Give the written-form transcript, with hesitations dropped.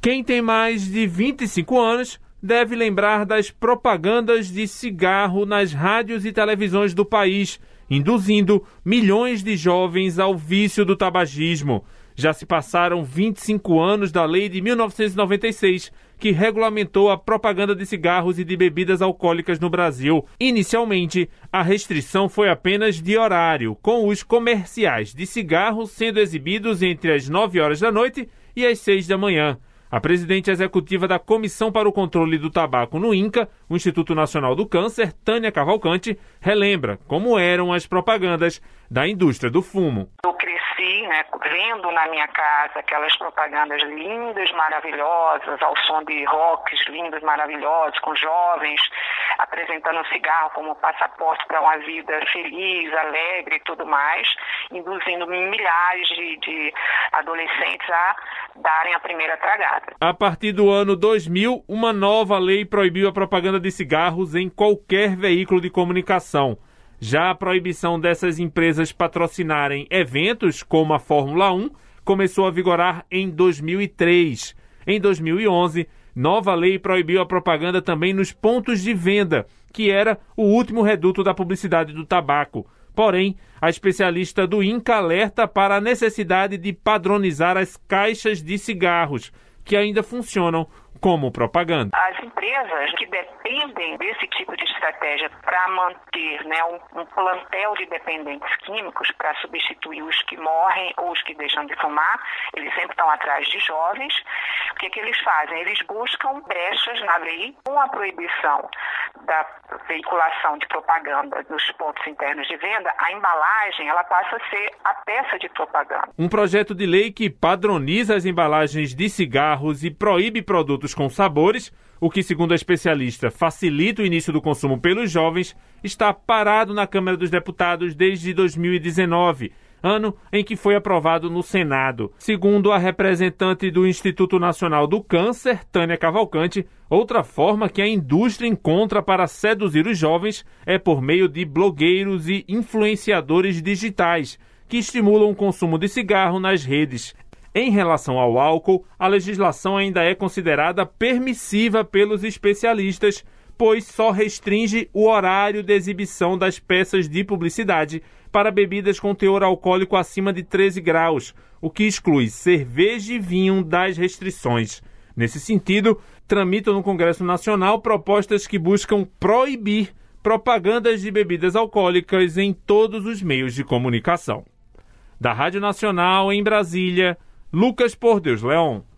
Quem tem mais de 25 anos deve lembrar das propagandas de cigarro nas rádios e televisões do país, induzindo milhões de jovens ao vício do tabagismo. Já se passaram 25 anos da lei de 1996, que regulamentou a propaganda de cigarros e de bebidas alcoólicas no Brasil. Inicialmente, a restrição foi apenas de horário, com os comerciais de cigarros sendo exibidos entre as 9 horas da noite e as 6 da manhã. A presidente executiva da Comissão para o Controle do Tabaco no INCA, o Instituto Nacional do Câncer, Tânia Cavalcante, relembra como eram as propagandas da indústria do fumo. Eu cresci, vendo na minha casa aquelas propagandas lindas, maravilhosas, ao som de rocks lindos, maravilhosos, com jovens apresentando o cigarro como passaporte para uma vida feliz, alegre e tudo mais, induzindo milhares de adolescentes a darem a primeira tragada. A partir do ano 2000, uma nova lei proibiu a propaganda de cigarros em qualquer veículo de comunicação. Já a proibição dessas empresas patrocinarem eventos como a Fórmula 1 começou a vigorar em 2003. Em 2011, nova lei proibiu a propaganda também nos pontos de venda, que era o último reduto da publicidade do tabaco. Porém, a especialista do INCA alerta para a necessidade de padronizar as caixas de cigarros, que ainda funcionam como propaganda. As empresas que dependem desse tipo de estratégia para manter um plantel de dependentes químicos para substituir os que morrem ou os que deixam de fumar, eles sempre estão atrás de jovens. O que eles fazem? Eles buscam brechas na lei com a proibição da veiculação de propaganda nos pontos internos de venda. A embalagem ela passa a ser a peça de propaganda. Um projeto de lei que padroniza as embalagens de cigarros e proíbe produtos com sabores, o que, segundo a especialista, facilita o início do consumo pelos jovens, está parado na Câmara dos Deputados desde 2019, ano em que foi aprovado no Senado. Segundo a representante do Instituto Nacional do Câncer, Tânia Cavalcante, outra forma que a indústria encontra para seduzir os jovens é por meio de blogueiros e influenciadores digitais, que estimulam o consumo de cigarro nas redes. Em relação ao álcool, a legislação ainda é considerada permissiva pelos especialistas, pois só restringe o horário de exibição das peças de publicidade para bebidas com teor alcoólico acima de 13 graus, o que exclui cerveja e vinho das restrições. Nesse sentido, tramitam no Congresso Nacional propostas que buscam proibir propagandas de bebidas alcoólicas em todos os meios de comunicação. Da Rádio Nacional, em Brasília, Lucas Por Deus Leão.